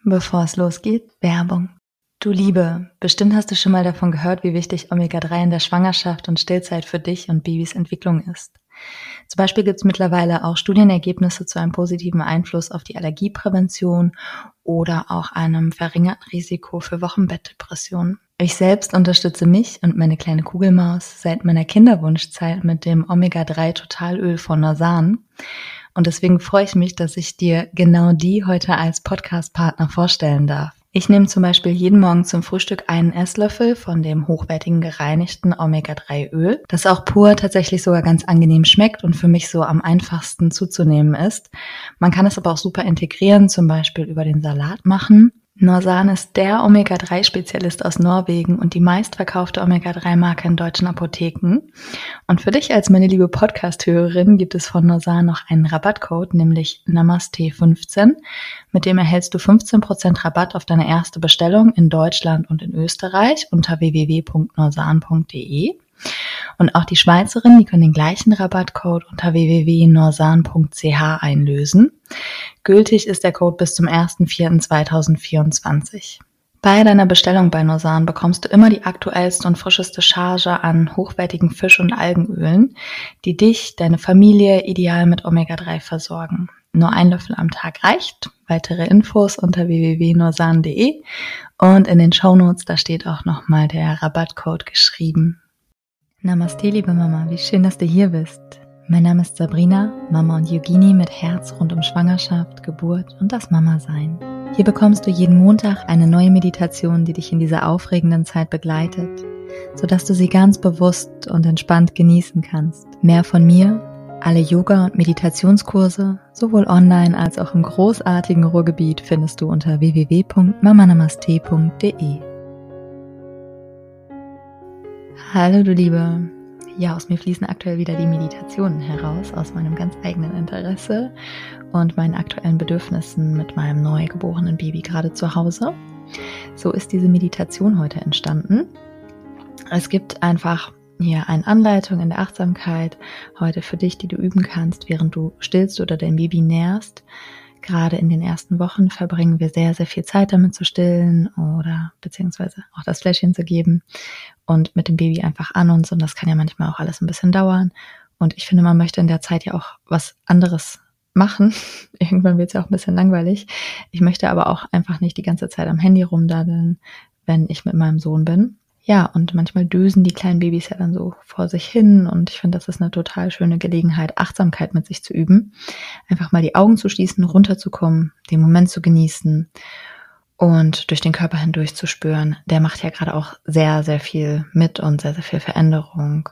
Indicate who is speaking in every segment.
Speaker 1: Bevor es losgeht, Werbung. Du Liebe, bestimmt hast du schon mal davon gehört, wie wichtig Omega-3 in der Schwangerschaft und Stillzeit für dich und Babys Entwicklung ist. Zum Beispiel gibt es mittlerweile auch Studienergebnisse zu einem positiven Einfluss auf die Allergieprävention oder auch einem verringerten Risiko für Wochenbettdepressionen. Ich selbst unterstütze mich und meine kleine Kugelmaus seit meiner Kinderwunschzeit mit dem Omega-3 Totalöl von Norsan. Und deswegen freue ich mich, dass ich dir genau die heute als Podcast-Partner vorstellen darf. Ich nehme zum Beispiel jeden Morgen zum Frühstück einen Esslöffel von dem hochwertigen gereinigten Omega-3-Öl, das auch pur tatsächlich sogar ganz angenehm schmeckt und für mich so am einfachsten zuzunehmen ist. Man kann es aber auch super integrieren, zum Beispiel über den Salat machen. Norsan ist der Omega-3-Spezialist aus Norwegen und die meistverkaufte Omega-3-Marke in deutschen Apotheken. Und für dich als meine liebe Podcast-Hörerin gibt es von Norsan noch einen Rabattcode, nämlich Namaste15. Mit dem erhältst du 15% Rabatt auf deine erste Bestellung in Deutschland und in Österreich unter www.norsan.de. Und auch die Schweizerinnen, die können den gleichen Rabattcode unter www.norsan.ch einlösen. Gültig ist der Code bis zum 1.4.2024. Bei deiner Bestellung bei Norsan bekommst du immer die aktuellste und frischeste Charge an hochwertigen Fisch- und Algenölen, die dich, deine Familie ideal mit Omega-3 versorgen. Nur ein Löffel am Tag reicht. Weitere Infos unter www.norsan.de und in den Shownotes, da steht auch nochmal der Rabattcode geschrieben. Namaste, liebe Mama, wie schön, dass du hier bist. Mein Name ist Sabrina, Mama und Yogini mit Herz rund um Schwangerschaft, Geburt und das Mama-Sein. Hier bekommst du jeden Montag eine neue Meditation, die dich in dieser aufregenden Zeit begleitet, sodass du sie ganz bewusst und entspannt genießen kannst. Mehr von mir, alle Yoga- und Meditationskurse, sowohl online als auch im großartigen Ruhrgebiet, findest du unter www.mamanamaste.de. Hallo du Liebe, ja, aus mir fließen aktuell wieder die Meditationen heraus, aus meinem ganz eigenen Interesse und meinen aktuellen Bedürfnissen mit meinem neugeborenen Baby gerade zu Hause. So ist diese Meditation heute entstanden. Es gibt einfach hier eine Anleitung in der Achtsamkeit heute für dich, die du üben kannst, während du stillst oder dein Baby nährst. Gerade in den ersten Wochen verbringen wir sehr, sehr viel Zeit damit zu stillen oder beziehungsweise auch das Fläschchen zu geben und mit dem Baby einfach an uns. Und das kann ja manchmal auch alles ein bisschen dauern. Und ich finde, man möchte in der Zeit ja auch was anderes machen. Irgendwann wird es ja auch ein bisschen langweilig. Ich möchte aber auch einfach nicht die ganze Zeit am Handy rumdaddeln, wenn ich mit meinem Sohn bin. Ja, und manchmal dösen die kleinen Babys ja dann so vor sich hin und ich finde, das ist eine total schöne Gelegenheit, Achtsamkeit mit sich zu üben. Einfach mal die Augen zu schließen, runterzukommen, den Moment zu genießen und durch den Körper hindurch zu spüren. Der macht ja gerade auch sehr, sehr viel mit und sehr, sehr viel Veränderung.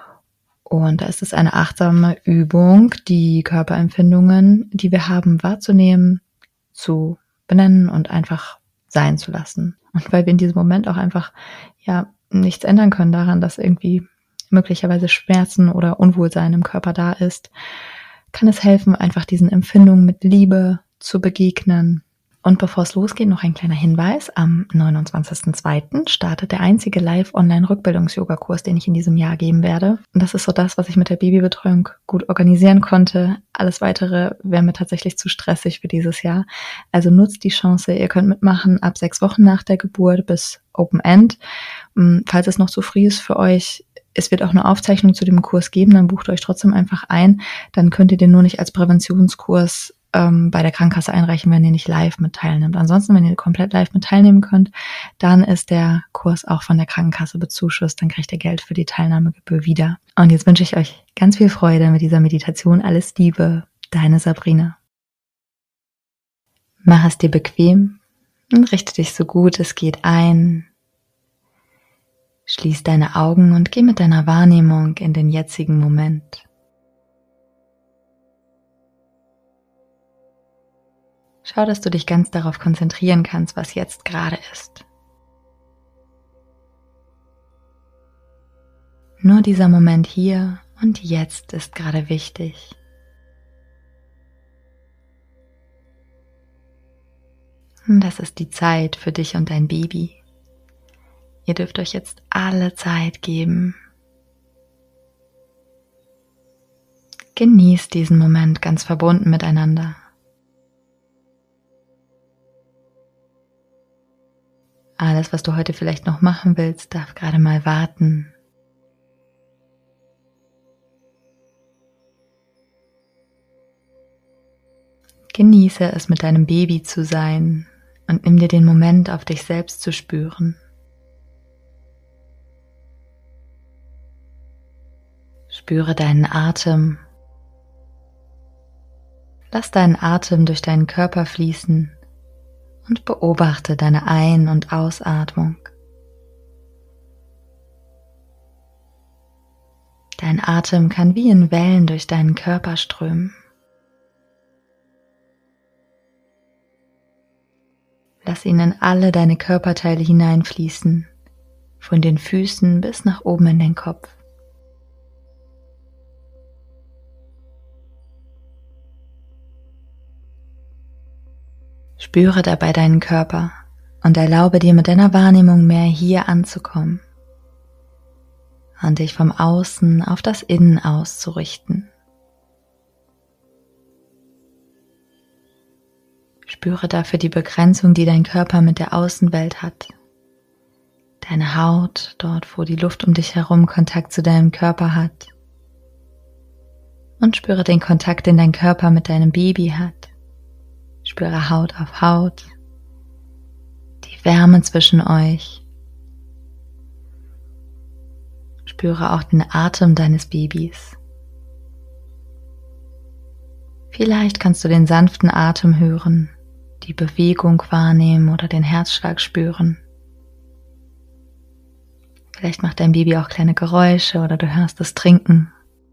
Speaker 1: Und da ist es eine achtsame Übung, die Körperempfindungen, die wir haben, wahrzunehmen, zu benennen und einfach sein zu lassen. Und weil wir in diesem Moment auch einfach ja nichts ändern können daran, dass irgendwie möglicherweise Schmerzen oder Unwohlsein im Körper da ist, kann es helfen, einfach diesen Empfindungen mit Liebe zu begegnen. Und bevor es losgeht, noch ein kleiner Hinweis. Am 29.02. startet der einzige Live-Online-Rückbildungs-Yoga-Kurs, den ich in diesem Jahr geben werde. Und das ist so das, was ich mit der Babybetreuung gut organisieren konnte. Alles Weitere wäre mir tatsächlich zu stressig für dieses Jahr. Also nutzt die Chance, ihr könnt mitmachen ab 6 Wochen nach der Geburt bis Open End. Falls es noch zu früh ist für euch, es wird auch eine Aufzeichnung zu dem Kurs geben, dann bucht euch trotzdem einfach ein. Dann könnt ihr den nur nicht als Präventionskurs bei der Krankenkasse einreichen, wenn ihr nicht live mit teilnimmt. Ansonsten, wenn ihr komplett live mit teilnehmen könnt, dann ist der Kurs auch von der Krankenkasse bezuschusst. Dann kriegt ihr Geld für die Teilnahmegebühr wieder. Und jetzt wünsche ich euch ganz viel Freude mit dieser Meditation. Alles Liebe, deine Sabrina. Mach es dir bequem und richte dich so gut es geht ein. Schließ deine Augen und geh mit deiner Wahrnehmung in den jetzigen Moment. Schau, dass du dich ganz darauf konzentrieren kannst, was jetzt gerade ist. Nur dieser Moment hier und jetzt ist gerade wichtig. Und das ist die Zeit für dich und dein Baby. Ihr dürft euch jetzt alle Zeit geben. Genießt diesen Moment ganz verbunden miteinander. Alles, was du heute vielleicht noch machen willst, darf gerade mal warten. Genieße es, mit deinem Baby zu sein und nimm dir den Moment, auf dich selbst zu spüren. Spüre deinen Atem. Lass deinen Atem durch deinen Körper fließen und beobachte deine Ein- und Ausatmung. Dein Atem kann wie in Wellen durch deinen Körper strömen. Lass ihn in alle deine Körperteile hineinfließen, von den Füßen bis nach oben in den Kopf. Spüre dabei deinen Körper und erlaube dir mit deiner Wahrnehmung mehr hier anzukommen und dich vom Außen auf das Innen auszurichten. Spüre dafür die Begrenzung, die dein Körper mit der Außenwelt hat. Deine Haut, dort wo die Luft um dich herum Kontakt zu deinem Körper hat. Und spüre den Kontakt, den dein Körper mit deinem Baby hat. Spüre Haut auf Haut, die Wärme zwischen euch. Spüre auch den Atem deines Babys. Vielleicht kannst du den sanften Atem hören, die Bewegung wahrnehmen oder den Herzschlag spüren. Vielleicht macht dein Baby auch kleine Geräusche oder du hörst es trinken.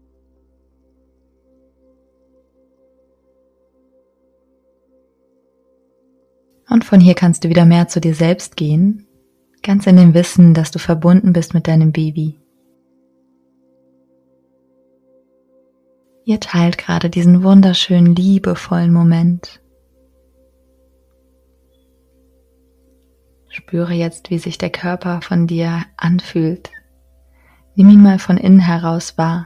Speaker 1: Und von hier kannst du wieder mehr zu dir selbst gehen, ganz in dem Wissen, dass du verbunden bist mit deinem Baby. Ihr teilt gerade diesen wunderschönen, liebevollen Moment. Spüre jetzt, wie sich der Körper von dir anfühlt. Nimm ihn mal von innen heraus wahr.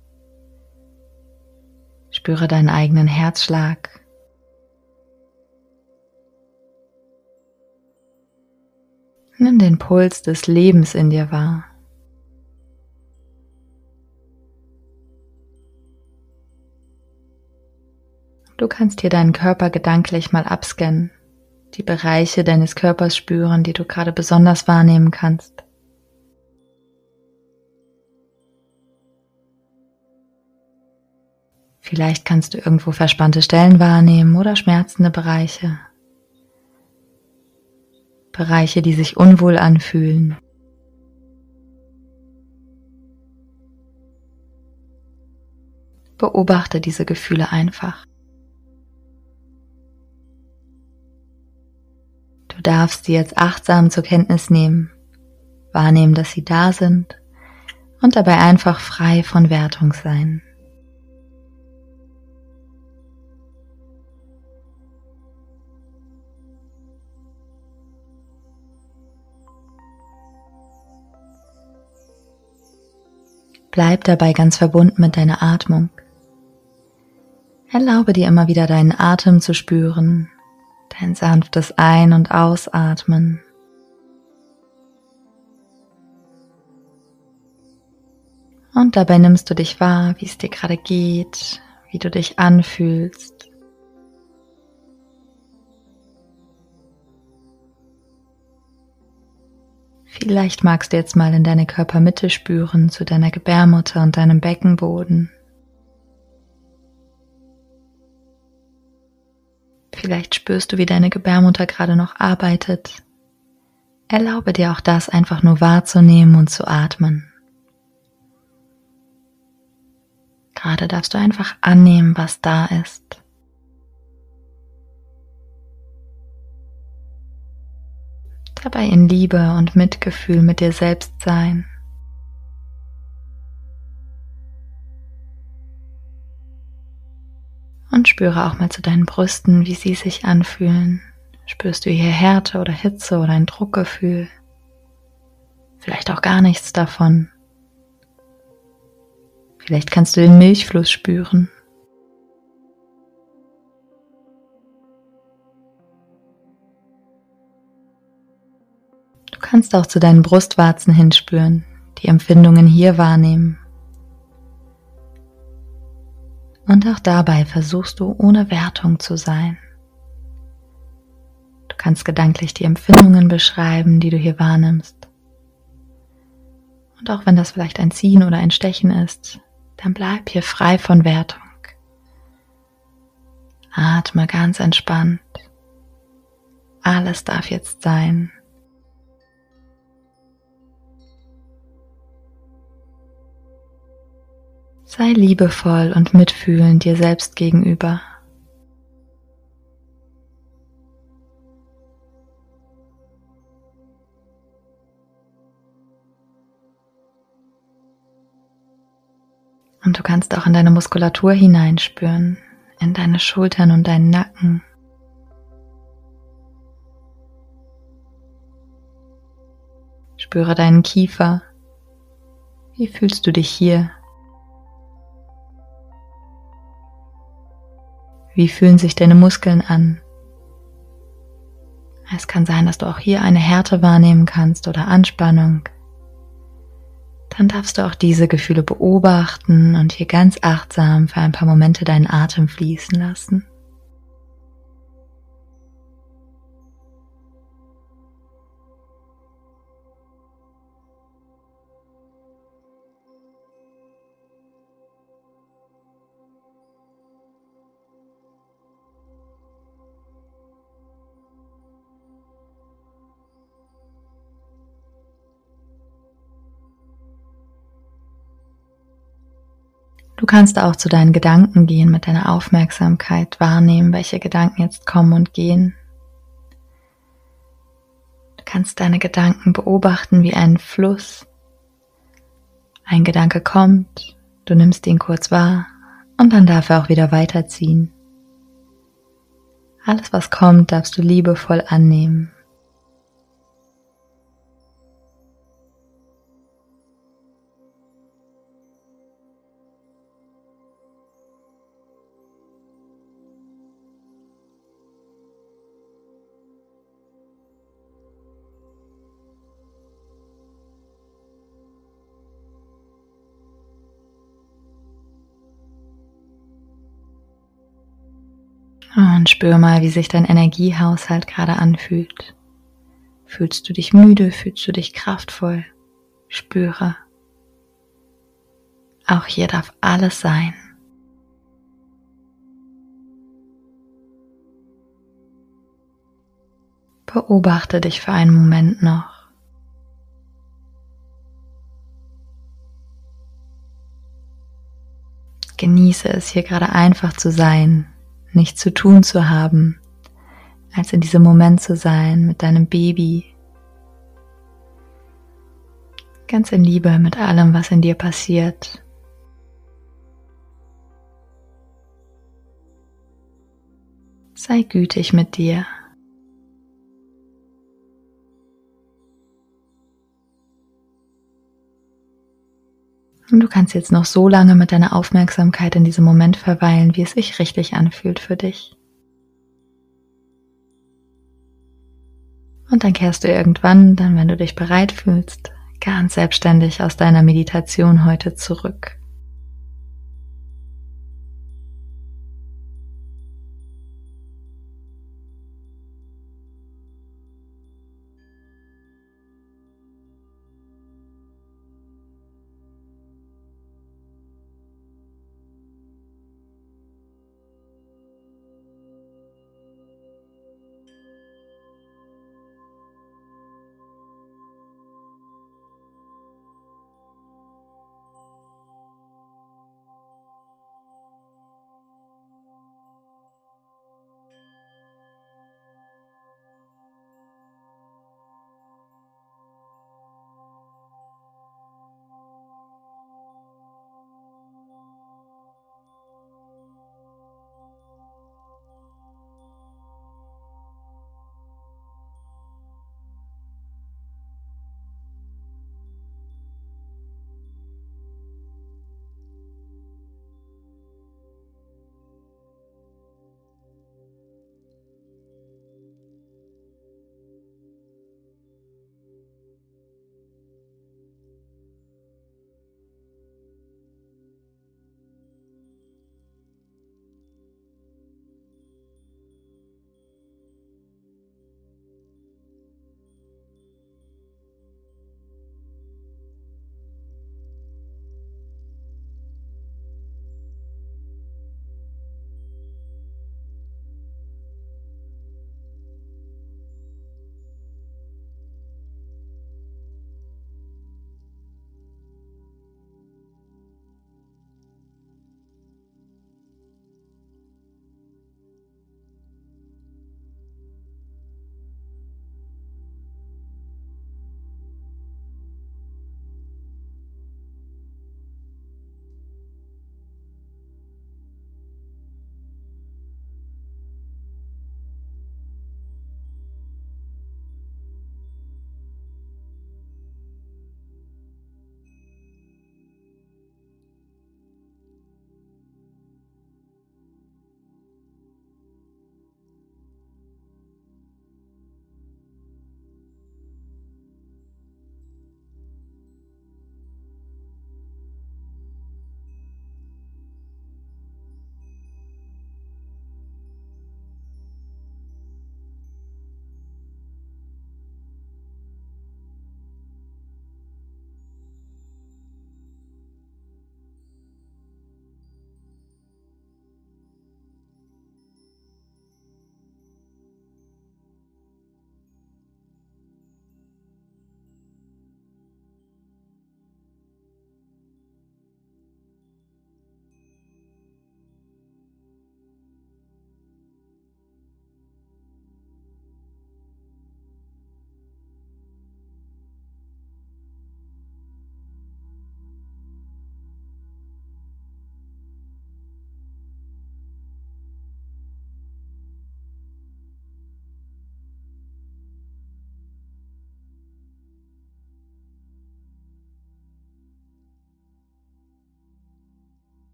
Speaker 1: Spüre deinen eigenen Herzschlag. Nimm den Puls des Lebens in dir wahr. Du kannst hier deinen Körper gedanklich mal abscannen, die Bereiche deines Körpers spüren, die du gerade besonders wahrnehmen kannst. Vielleicht kannst du irgendwo verspannte Stellen wahrnehmen oder schmerzende Bereiche. Bereiche, die sich unwohl anfühlen. Beobachte diese Gefühle einfach. Du darfst sie jetzt achtsam zur Kenntnis nehmen, wahrnehmen, dass sie da sind und dabei einfach frei von Wertung sein. Bleib dabei ganz verbunden mit deiner Atmung. Erlaube dir immer wieder deinen Atem zu spüren, dein sanftes Ein- und Ausatmen. Und dabei nimmst du dich wahr, wie es dir gerade geht, wie du dich anfühlst. Vielleicht magst du jetzt mal in deine Körpermitte spüren, zu deiner Gebärmutter und deinem Beckenboden. Vielleicht spürst du, wie deine Gebärmutter gerade noch arbeitet. Erlaube dir auch das einfach nur wahrzunehmen und zu atmen. Gerade darfst du einfach annehmen, was da ist. Dabei in Liebe und Mitgefühl mit dir selbst sein. Und spüre auch mal zu deinen Brüsten, wie sie sich anfühlen. Spürst du hier Härte oder Hitze oder ein Druckgefühl? Vielleicht auch gar nichts davon. Vielleicht kannst du den Milchfluss spüren. kannst auch zu deinen Brustwarzen hinspüren, die Empfindungen hier wahrnehmen. Und auch dabei versuchst du ohne Wertung zu sein. Du kannst gedanklich die Empfindungen beschreiben, die du hier wahrnimmst. Und auch wenn das vielleicht ein Ziehen oder ein Stechen ist, dann bleib hier frei von Wertung. Atme ganz entspannt. Alles darf jetzt sein. Sei liebevoll und mitfühlend dir selbst gegenüber. Und du kannst auch in deine Muskulatur hineinspüren, in deine Schultern und deinen Nacken. Spüre deinen Kiefer. Wie fühlst du dich hier? Wie fühlen sich deine Muskeln an? Es kann sein, dass du auch hier eine Härte wahrnehmen kannst oder Anspannung. Dann darfst du auch diese Gefühle beobachten und hier ganz achtsam für ein paar Momente deinen Atem fließen lassen. Du kannst auch zu deinen Gedanken gehen, mit deiner Aufmerksamkeit wahrnehmen, welche Gedanken jetzt kommen und gehen. Du kannst deine Gedanken beobachten wie einen Fluss. Ein Gedanke kommt, du nimmst ihn kurz wahr und dann darf er auch wieder weiterziehen. Alles, was kommt, darfst du liebevoll annehmen. Und spür mal, wie sich dein Energiehaushalt gerade anfühlt. Fühlst du dich müde? Fühlst du dich kraftvoll? Spüre. Auch hier darf alles sein. Beobachte dich für einen Moment noch. Genieße es, hier gerade einfach zu sein, nichts zu tun zu haben, als in diesem Moment zu sein mit deinem Baby. Ganz in Liebe mit allem, was in dir passiert. Sei gütig mit dir. Und du kannst jetzt noch so lange mit deiner Aufmerksamkeit in diesem Moment verweilen, wie es sich richtig anfühlt für dich. Und dann kehrst du irgendwann, dann wenn du dich bereit fühlst, ganz selbstständig aus deiner Meditation heute zurück.